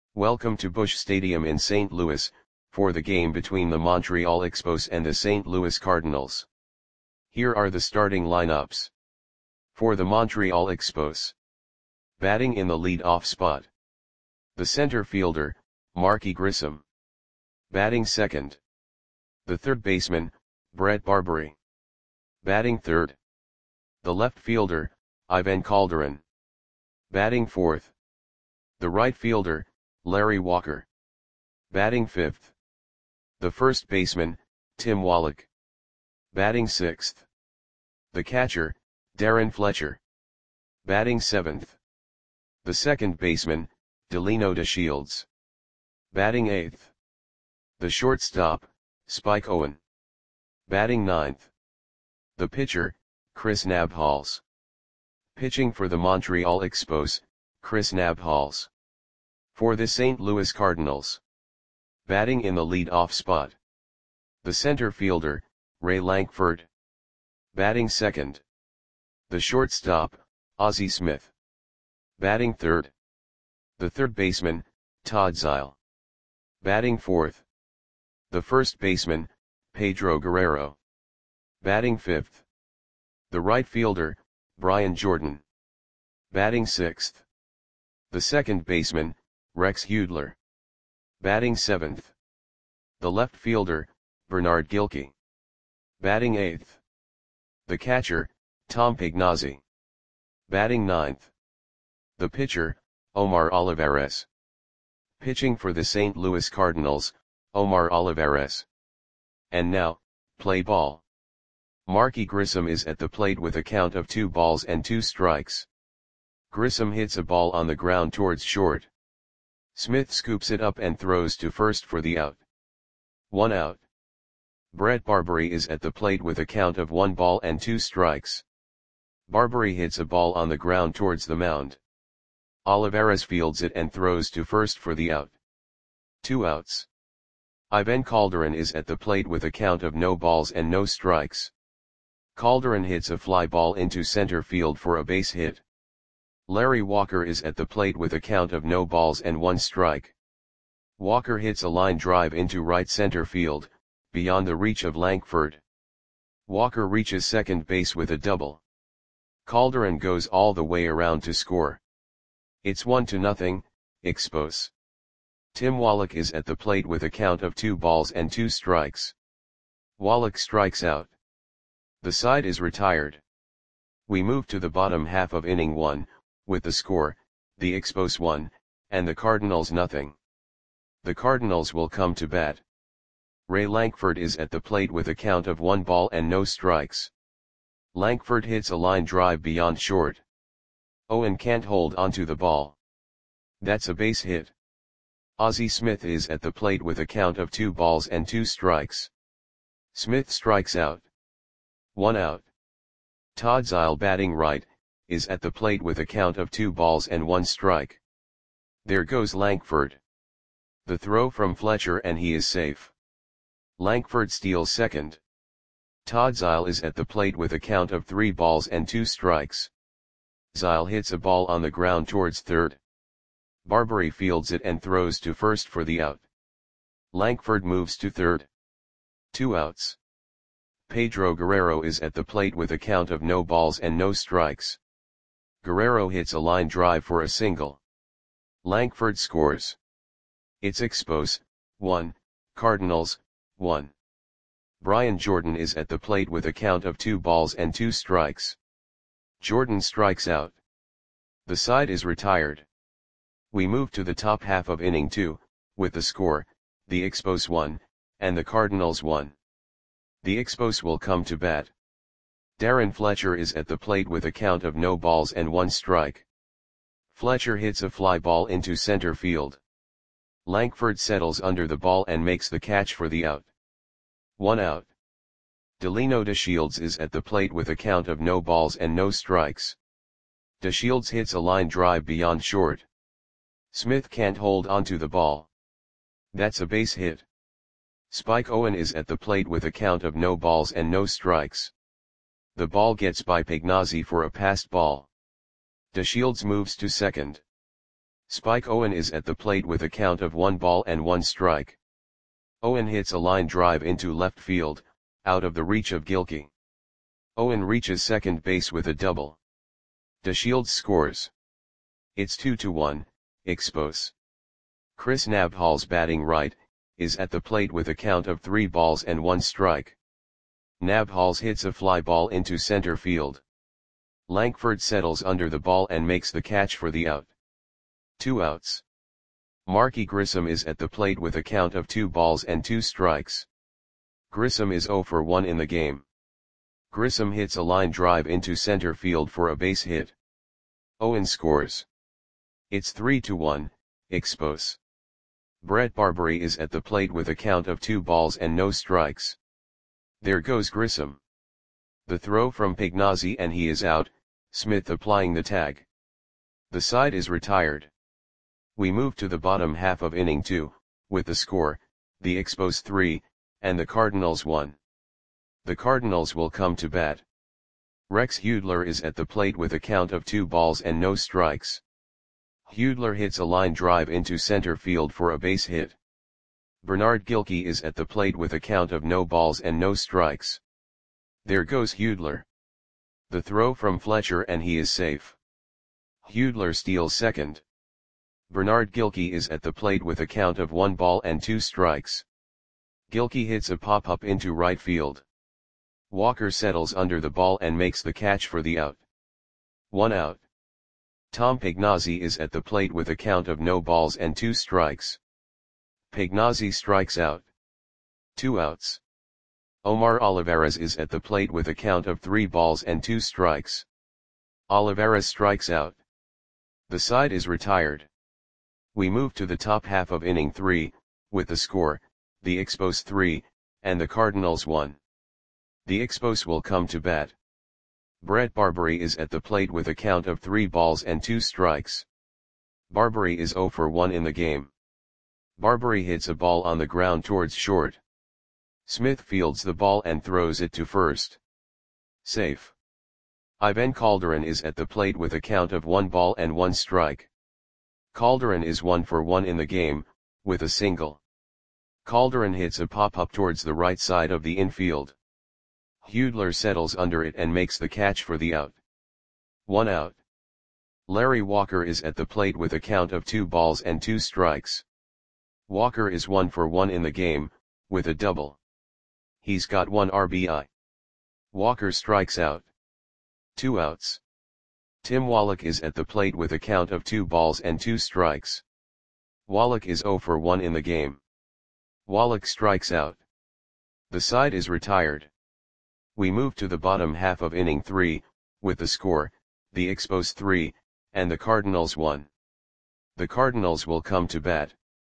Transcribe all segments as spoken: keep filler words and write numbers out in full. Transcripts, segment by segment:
Welcome to Busch Stadium in Saint Louis, for the game between the Montreal Expos and the Saint Louis Cardinals. Here are the starting lineups. For the Montreal Expos. Batting in the lead-off spot. The center fielder, Marky Grissom. Batting second. The third baseman, Brett Barberie. Batting third. The left fielder, Ivan Calderon. Batting fourth. The right fielder, Larry Walker. Batting fifth. The first baseman, Tim Wallach. Batting sixth. The catcher, Darren Fletcher. Batting seventh. The second baseman, Delino DeShields. Batting eighth. The shortstop, Spike Owen. Batting ninth. The pitcher, Chris Nabholz. Pitching for the Montreal Expos, Chris Nabholz. For the Saint Louis Cardinals. Batting in the lead-off spot. The center fielder, Ray Lankford. Batting second. The shortstop, Ozzie Smith. Batting third. The third baseman, Todd Zeile. Batting fourth. The first baseman, Pedro Guerrero. Batting fifth. The right fielder, Brian Jordan. Batting sixth. The second baseman, Rex Hudler. Batting seventh. The left fielder, Bernard Gilkey. Batting eighth. The catcher, Tom Pignazzi. Batting ninth. The pitcher, Omar Olivares. Pitching for the Saint Louis Cardinals, Omar Olivares. And now, play ball. Marky Grissom is at the plate with a count of two balls and two strikes. Grissom hits a ball on the ground towards short. Smith scoops it up and throws to first for the out. One out. Brett Barberie is at the plate with a count of one ball and two strikes. Barberie hits a ball on the ground towards the mound. Olivares fields it and throws to first for the out. Two outs. Ivan Calderon is at the plate with a count of no balls and no strikes. Calderon hits a fly ball into center field for a base hit. Larry Walker is at the plate with a count of no balls and one strike. Walker hits a line drive into right center field, beyond the reach of Lankford. Walker reaches second base with a double. Calderon goes all the way around to score. It's one to nothing, Expos. Tim Wallach is at the plate with a count of two balls and two strikes. Wallach strikes out. The side is retired. We move to the bottom half of inning one, with the score, the Expos one, and the Cardinals nothing. The Cardinals will come to bat. Ray Lankford is at the plate with a count of one ball and no strikes. Lankford hits a line drive beyond short. Owen can't hold onto the ball. That's a base hit. Ozzie Smith is at the plate with a count of two balls and two strikes. Smith strikes out. One out. Todd Zeile batting right, is at the plate with a count of two balls and one strike. There goes Lankford. The throw from Fletcher and he is safe. Lankford steals second. Todd Zeile is at the plate with a count of three balls and two strikes. Zeile hits a ball on the ground towards third. Barberie fields it and throws to first for the out. Lankford moves to third. Two outs. Pedro Guerrero is at the plate with a count of no balls and no strikes. Guerrero hits a line drive for a single. Lankford scores. It's Expos, one, Cardinals, one. Brian Jordan is at the plate with a count of two balls and two strikes. Jordan strikes out. The side is retired. We move to the top half of inning two, with the score, the Expos one, and the Cardinals one. The Expos will come to bat. Darren Fletcher is at the plate with a count of no balls and one strike. Fletcher hits a fly ball into center field. Lankford settles under the ball and makes the catch for the out. One out. Delino DeShields is at the plate with a count of no balls and no strikes. DeShields hits a line drive beyond short. Smith can't hold onto the ball. That's a base hit. Spike Owen is at the plate with a count of no balls and no strikes. The ball gets by Pignazzi for a passed ball. DeShields moves to second. Spike Owen is at the plate with a count of one ball and one strike. Owen hits a line drive into left field, out of the reach of Gilkey. Owen reaches second base with a double. DeShields scores. It's two to one, Expos. Chris Nabholz, batting right, is at the plate with a count of three balls and one strike. Nabholz hits a fly ball into center field. Lankford settles under the ball and makes the catch for the out. Two outs. Marky Grissom is at the plate with a count of two balls and two strikes. Grissom is zero for one in the game. Grissom hits a line drive into center field for a base hit. Owen scores. It's three to one, Expos. Brett Barbary is at the plate with a count of two balls and no strikes. There goes Grissom. The throw from Pignazzi and he is out, Smith applying the tag. The side is retired. We move to the bottom half of inning two, with the score, the Expos three, and the Cardinals one. The Cardinals will come to bat. Rex Hudler is at the plate with a count of two balls and no strikes. Hudler hits a line drive into center field for a base hit. Bernard Gilkey is at the plate with a count of no balls and no strikes. There goes Hudler. The throw from Fletcher and he is safe. Hudler steals second. Bernard Gilkey is at the plate with a count of one ball and two strikes. Gilkey hits a pop-up into right field. Walker settles under the ball and makes the catch for the out. One out. Tom Pignazzi is at the plate with a count of no balls and two strikes. Pignazzi strikes out. Two outs. Omar Olivares is at the plate with a count of three balls and two strikes. Olivares strikes out. The side is retired. We move to the top half of inning three, with the score, the Expos three, and the Cardinals one. The Expos will come to bat. Brett Barbary is at the plate with a count of three balls and two strikes. Barbary is zero for one in the game. Barbary hits a ball on the ground towards short. Smith fields the ball and throws it to first. Safe. Ivan Calderon is at the plate with a count of one ball and one strike. Calderon is one for one in the game, with a single. Calderon hits a pop-up towards the right side of the infield. Hudler settles under it and makes the catch for the out. One out. Larry Walker is at the plate with a count of two balls and two strikes. Walker is one for one in the game, with a double. He's got one R B I. Walker strikes out. Two outs. Tim Wallach is at the plate with a count of two balls and two strikes. Wallach is zero for one in the game. Wallach strikes out. The side is retired. We move to the bottom half of inning three, with the score, the Expos three, and the Cardinals one. The Cardinals will come to bat.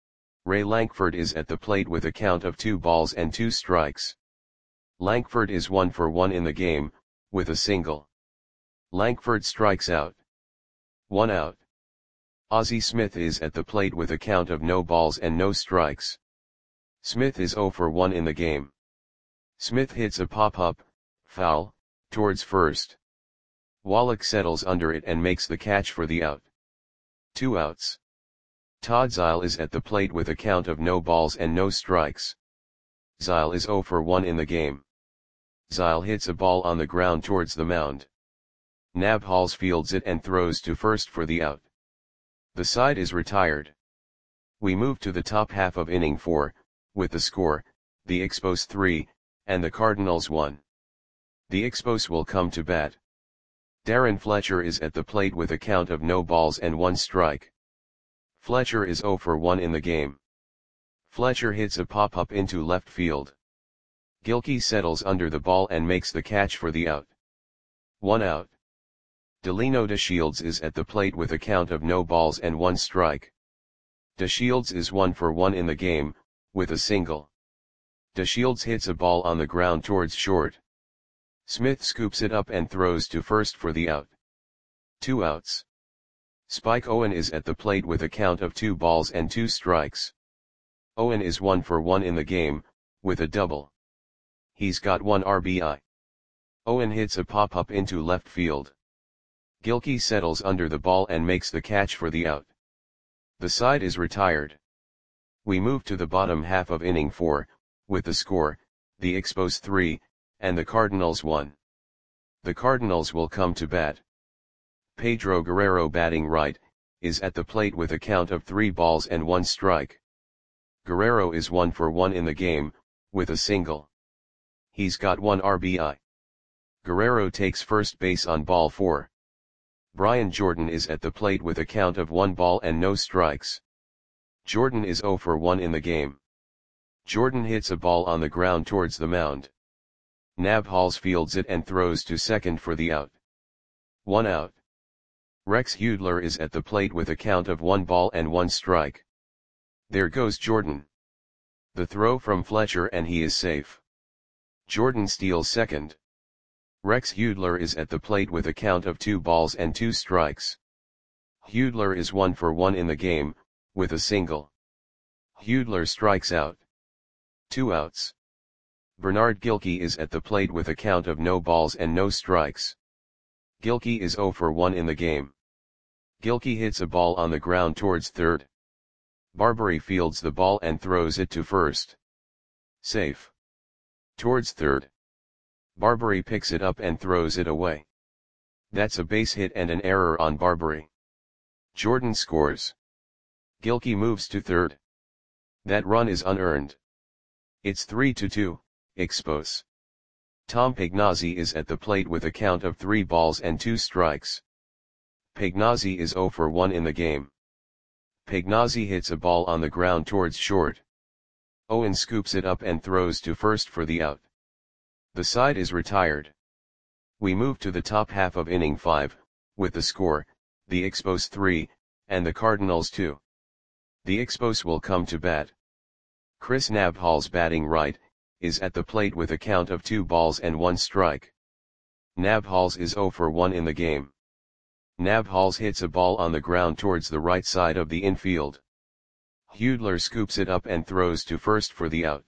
Ray Lankford is at the plate with a count of two balls and two strikes. Lankford is one for one in the game, with a single. Lankford strikes out. One out. Ozzie Smith is at the plate with a count of no balls and no strikes. Smith is zero for one in the game. Smith hits a pop-up, foul, towards first. Wallach settles under it and makes the catch for the out. Two outs. Todd Zeile is at the plate with a count of no balls and no strikes. Zeile is zero for one in the game. Zeile hits a ball on the ground towards the mound. Nabholz fields it and throws to first for the out. The side is retired. We move to the top half of inning four, with the score, the Expos three, and the Cardinals one. The Expos will come to bat. Darren Fletcher is at the plate with a count of no balls and one strike. Fletcher is zero for one in the game. Fletcher hits a pop-up into left field. Gilkey settles under the ball and makes the catch for the out. One out. Delino DeShields is at the plate with a count of no balls and one strike. DeShields is one for one in the game, with a single. DeShields hits a ball on the ground towards short. Smith scoops it up and throws to first for the out. Two outs. Spike Owen is at the plate with a count of two balls and two strikes. Owen is one for one in the game, with a double. He's got one R B I. Owen hits a pop-up into left field. Gilkey settles under the ball and makes the catch for the out. The side is retired. We move to the bottom half of inning four, with the score, the Expos three, and the Cardinals one. The Cardinals will come to bat. Pedro Guerrero, batting right, is at the plate with a count of three balls and one strike. Guerrero is one for one in the game, with a single. He's got one R B I. Guerrero takes first base on ball four. Brian Jordan is at the plate with a count of one ball and no strikes. Jordan is zero for one in the game. Jordan hits a ball on the ground towards the mound. Nabhals fields it and throws to second for the out. One out. Rex Hudler is at the plate with a count of one ball and one strike. There goes Jordan. The throw from Fletcher and he is safe. Jordan steals second. Rex Hudler is at the plate with a count of two balls and two strikes. Hudler is one for one in the game, with a single. Hudler strikes out. Two outs. Bernard Gilkey is at the plate with a count of no balls and no strikes. Gilkey is zero for one in the game. Gilkey hits a ball on the ground towards third. Barbary fields the ball and throws it to first. Safe. Towards third. Barbary picks it up and throws it away. That's a base hit and an error on Barbary. Jordan scores. Gilkey moves to third. That run is unearned. It's three to two, Expos. Tom Pagnozzi is at the plate with a count of three balls and two strikes. Pagnozzi is zero for one in the game. Pagnozzi hits a ball on the ground towards short. Owen scoops it up and throws to first for the out. The side is retired. We move to the top half of inning five, with the score, the Expos three, and the Cardinals two. The Expos will come to bat. Chris Nabhals, batting right, is at the plate with a count of two balls and one strike. Nabhals is zero for one in the game. Nabhals hits a ball on the ground towards the right side of the infield. Hudler scoops it up and throws to first for the out.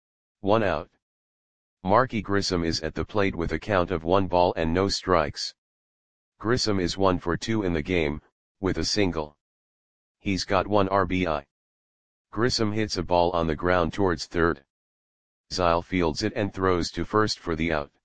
One out. Marky Grissom is at the plate with a count of one ball and no strikes. Grissom is one for two in the game, with a single. He's got one R B I. Grissom hits a ball on the ground towards third. Zile fields it and throws to first for the out.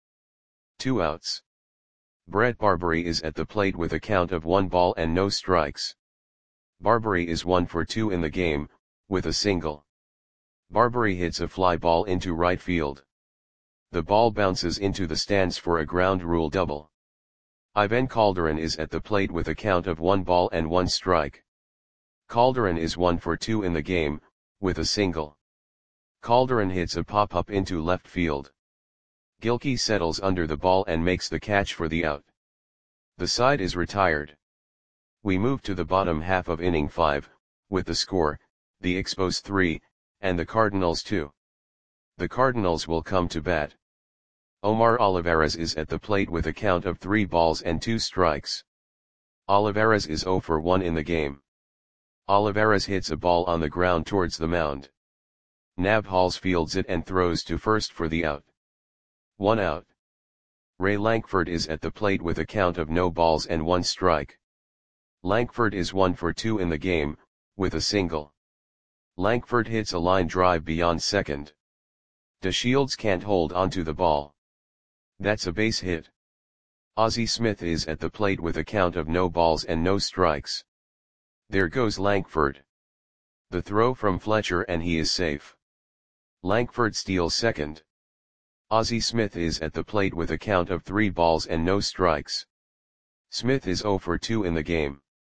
Two outs. Brett Barbary is at the plate with a count of one ball and no strikes. Barbary is one for two in the game, with a single. Barbary hits a fly ball into right field. The ball bounces into the stands for a ground rule double. Ivan Calderon is at the plate with a count of one ball and one strike. Calderon is one for two in the game, with a single. Calderon hits a pop-up into left field. Gilkey settles under the ball and makes the catch for the out. The side is retired. We move to the bottom half of inning five, with the score, the Expos three, and the Cardinals two. The Cardinals will come to bat. Omar Olivares is at the plate with a count of three balls and two strikes. Olivares is zero for one in the game. Olivares hits a ball on the ground towards the mound. Nabhals fields it and throws to first for the out. One out. Ray Lankford is at the plate with a count of no balls and one strike. Lankford is one for two in the game, with a single. Lankford hits a line drive beyond second. DeShields can't hold onto the ball. That's a base hit. Ozzie Smith is at the plate with a count of no balls and no strikes. There goes Lankford. The throw from Fletcher and he is safe. Lankford steals second. Ozzie Smith is at the plate with a count of three balls and no strikes. Smith is zero for two in the game.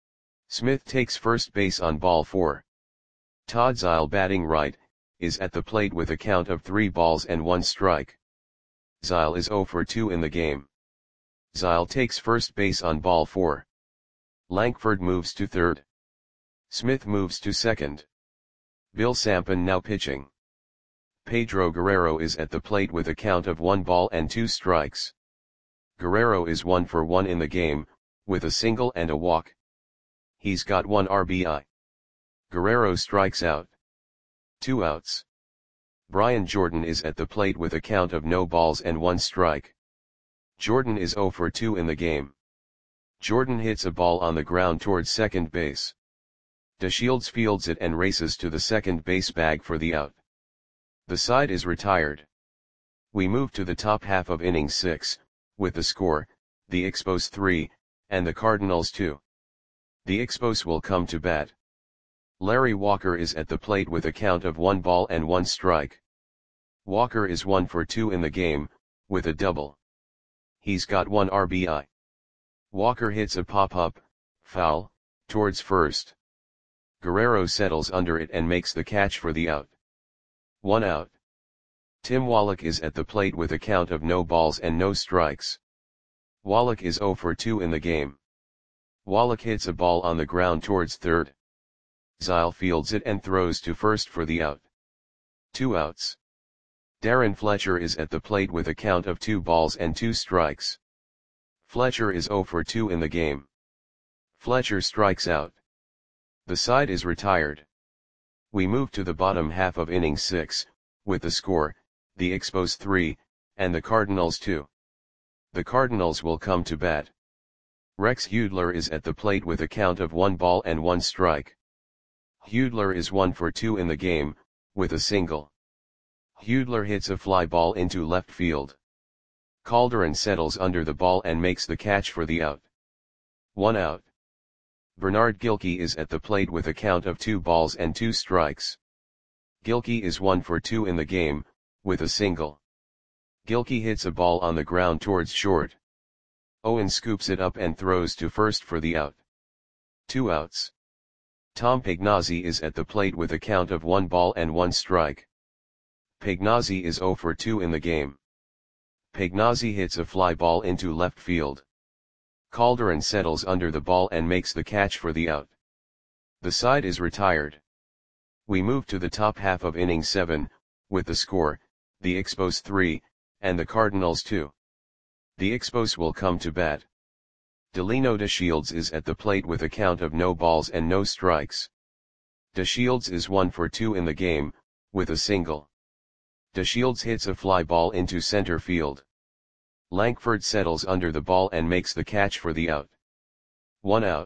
Smith takes first base on ball four. Todd Zile, batting right, is at the plate with a count of three balls and one strike. Zile is zero for two in the game. Zile takes first base on ball four. Lankford moves to third. Smith moves to second. Bill Sampson now pitching. Pedro Guerrero is at the plate with a count of one ball and two strikes. Guerrero is one for one in the game, with a single and a walk. He's got one R B I. Guerrero strikes out. Two outs. Brian Jordan is at the plate with a count of no balls and one strike. Jordan is zero for two in the game. Jordan hits a ball on the ground towards second base. DeShields fields it and races to the second base bag for the out. The side is retired. We move to the top half of inning six, with the score, the Expos three, and the Cardinals two. The Expos will come to bat. Larry Walker is at the plate with a count of one ball and one strike. Walker is one for two in the game, with a double. He's got one R B I. Walker hits a pop-up, foul, towards first. Guerrero settles under it and makes the catch for the out. One out. Tim Wallach is at the plate with a count of no balls and no strikes. Wallach is zero for two in the game. Wallach hits a ball on the ground towards third. Zyle fields it and throws to first for the out. Two outs. Darren Fletcher is at the plate with a count of two balls and two strikes. Fletcher is zero for two in the game. Fletcher strikes out. The side is retired. We move to the bottom half of inning six, with the score, the Expos three, and the Cardinals two. The Cardinals will come to bat. Rex Hudler is at the plate with a count of one ball and one strike. Hudler is one for two in the game, with a single. Hudler hits a fly ball into left field. Calderon settles under the ball and makes the catch for the out. One out. Bernard Gilkey is at the plate with a count of two balls and two strikes. Gilkey is one for two in the game, with a single. Gilkey hits a ball on the ground towards short. Owen scoops it up and throws to first for the out. Two outs. Tom Pagnozzi is at the plate with a count of one ball and one strike. Pagnozzi is zero for two in the game. Pagnozzi hits a fly ball into left field. Calderon settles under the ball and makes the catch for the out. The side is retired. We move to the top half of inning seven, with the score, the Expos three, and the Cardinals two. The Expos will come to bat. Delino DeShields is at the plate with a count of no balls and no strikes. DeShields is one for two in the game, with a single. DeShields hits a fly ball into center field. Lankford settles under the ball and makes the catch for the out. One out.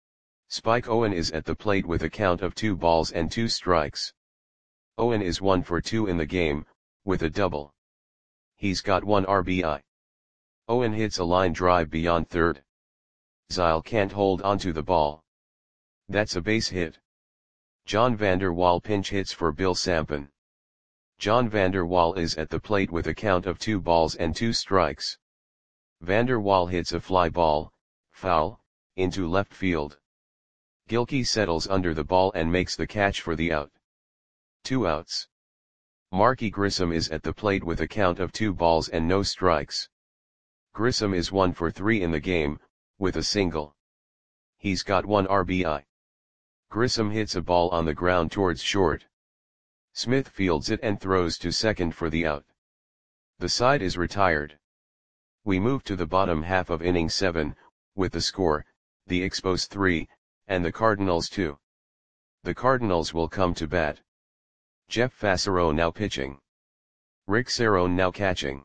Spike Owen is at the plate with a count of two balls and two strikes. Owen is one for two in the game, with a double. He's got one R B I. Owen hits a line drive beyond third. Zyle can't hold onto the ball. That's a base hit. John Vander Wal pinch hits for Bill Sampen. John Vander Wal is at the plate with a count of two balls and two strikes. Vander Wal hits a fly ball, foul, into left field. Gilkey settles under the ball and makes the catch for the out. Two outs. Marky Grissom is at the plate with a count of two balls and no strikes. Grissom is one for three in the game, with a single. He's got one R B I. Grissom hits a ball on the ground towards short. Smith fields it and throws to second for the out. The side is retired. We move to the bottom half of inning seven, with the score, the Expos three, and the Cardinals two. The Cardinals will come to bat. Jeff Fassero now pitching. Rick Cerrone now catching.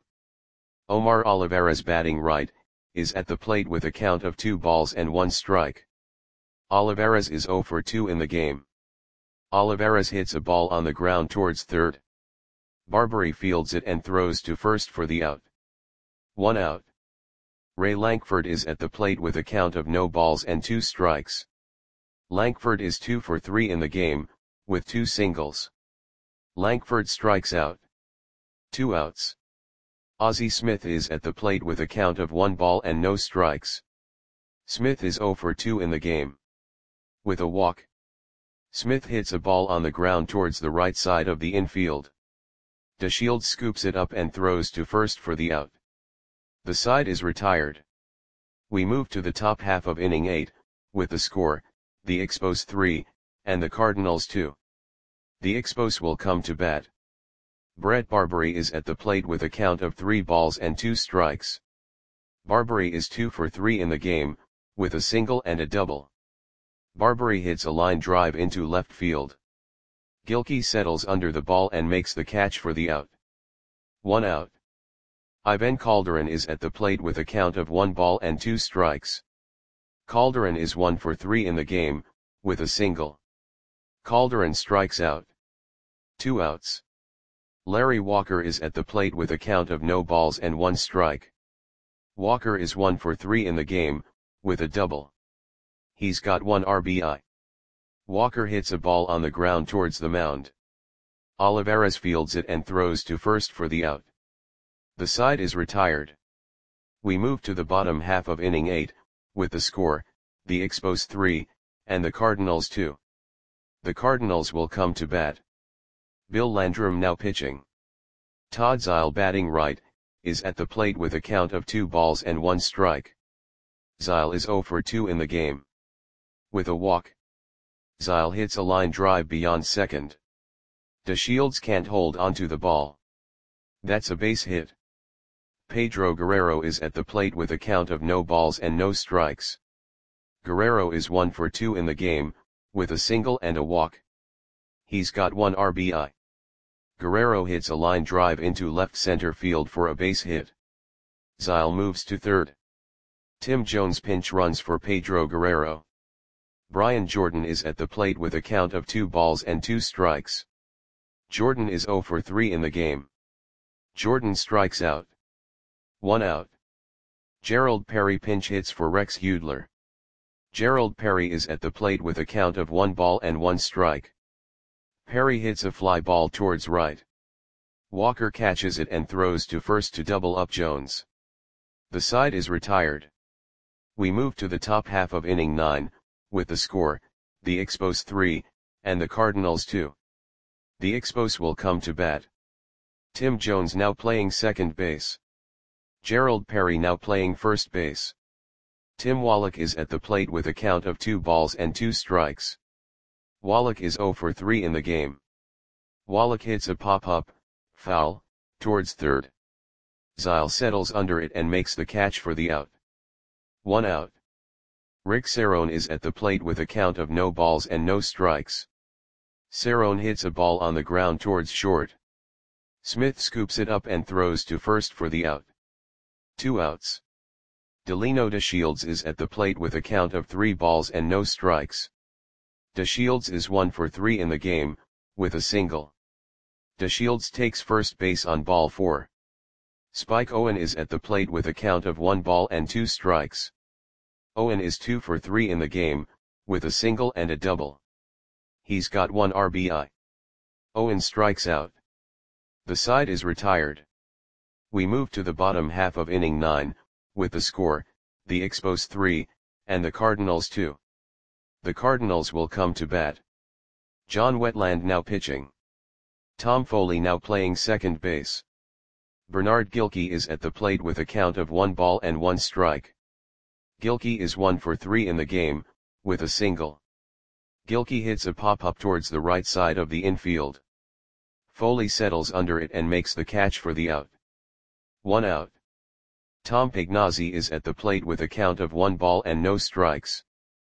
Omar Olivares batting right, is at the plate with a count of two balls and one strike. Olivares is zero for two in the game. Olivares hits a ball on the ground towards third. Barbary fields it and throws to first for the out. One out. Ray Lankford is at the plate with a count of no balls and two strikes. Lankford is two for three in the game, with two singles. Lankford strikes out. Two outs. Ozzie Smith is at the plate with a count of one ball and no strikes. Smith is zero for two in the game. With a walk. Smith hits a ball on the ground towards the right side of the infield. DeShields scoops it up and throws to first for the out. The side is retired. We move to the top half of inning eight, with the score, the Expos three, and the Cardinals two. The Expos will come to bat. Brett Barbary is at the plate with a count of three balls and two strikes. Barbary is two for three in the game, with a single and a double. Barbary hits a line drive into left field. Gilkey settles under the ball and makes the catch for the out. One out. Ivan Calderon is at the plate with a count of one ball and two strikes. Calderon is one for three in the game, with a single. Calderon strikes out. Two outs. Larry Walker is at the plate with a count of no balls and one strike. Walker is one for three in the game, with a double. He's got one R B I. Walker hits a ball on the ground towards the mound. Olivares fields it and throws to first for the out. The side is retired. We move to the bottom half of inning eight, with the score, the Expos three, and the Cardinals two. The Cardinals will come to bat. Bill Landrum now pitching. Todd Zeile batting right, is at the plate with a count of two balls and one strike. Zeile is zero for two in the game. With a walk. Zeile hits a line drive beyond second. DeShields can't hold onto the ball. That's a base hit. Pedro Guerrero is at the plate with a count of no balls and no strikes. Guerrero is one for two in the game, with a single and a walk. He's got one R B I. Guerrero hits a line drive into left center field for a base hit. Zeile moves to third. Tim Jones pinch runs for Pedro Guerrero. Brian Jordan is at the plate with a count of two balls and two strikes. Jordan is zero for three in the game. Jordan strikes out. One out. Gerald Perry pinch hits for Rex Hudler. Gerald Perry is at the plate with a count of one ball and one strike. Perry hits a fly ball towards right. Walker catches it and throws to first to double up Jones. The side is retired. We move to the top half of inning nine, with the score, the Expos three, and the Cardinals two. The Expos will come to bat. Tim Jones now playing second base. Gerald Perry now playing first base. Tim Wallach is at the plate with a count of two balls and two strikes. Wallach is zero for three in the game. Wallach hits a pop-up, foul, towards third. Zeile settles under it and makes the catch for the out. One out. Rick Cerrone is at the plate with a count of no balls and no strikes. Cerrone hits a ball on the ground towards short. Smith scoops it up and throws to first for the out. Two outs. Delino DeShields is at the plate with a count of three balls and no strikes. DeShields is one for three in the game, with a single. DeShields takes first base on ball four. Spike Owen is at the plate with a count of one ball and two strikes. Owen is two for three in the game, with a single and a double. He's got one R B I. Owen strikes out. The side is retired. We move to the bottom half of inning nine, with the score, the Expos three, and the Cardinals two. The Cardinals will come to bat. John Wetland now pitching. Tom Foley now playing second base. Bernard Gilkey is at the plate with a count of one ball and one strike. Gilkey is one for three in the game, with a single. Gilkey hits a pop-up towards the right side of the infield. Foley settles under it and makes the catch for the out. One out. Tom Pagnozzi is at the plate with a count of one ball and no strikes.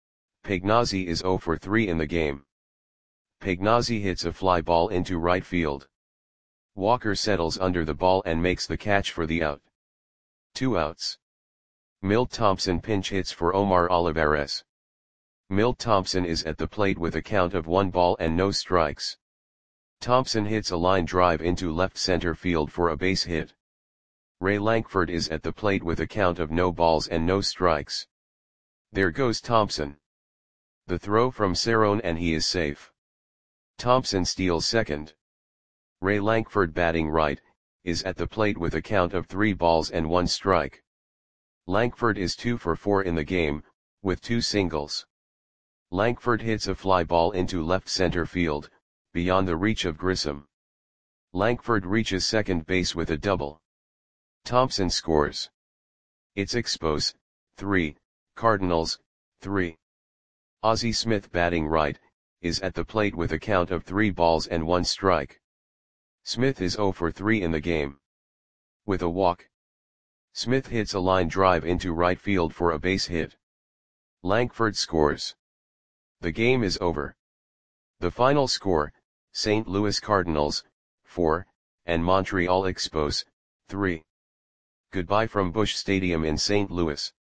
Pagnozzi is zero for three in the game. Pagnozzi hits a fly ball into right field. Walker settles under the ball and makes the catch for the out. Two outs. Milt Thompson pinch hits for Omar Olivares. Milt Thompson is at the plate with a count of one ball and no strikes. Thompson hits a line drive into left center field for a base hit. Ray Lankford is at the plate with a count of no balls and no strikes. There goes Thompson. The throw from Cerrone and he is safe. Thompson steals second. Ray Lankford batting right, is at the plate with a count of three balls and one strike. Lankford is two for four in the game, with two singles. Lankford hits a fly ball into left center field, beyond the reach of Grissom. Lankford reaches second base with a double. Thompson scores. It's Expos, three, Cardinals, three. Ozzie Smith batting right, is at the plate with a count of three balls and one strike. Smith is zero for three in the game. With a walk. Smith hits a line drive into right field for a base hit. Lankford scores. The game is over. The final score, Saint Louis Cardinals, four, and Montreal Expos, three. Goodbye from Busch Stadium in Saint Louis.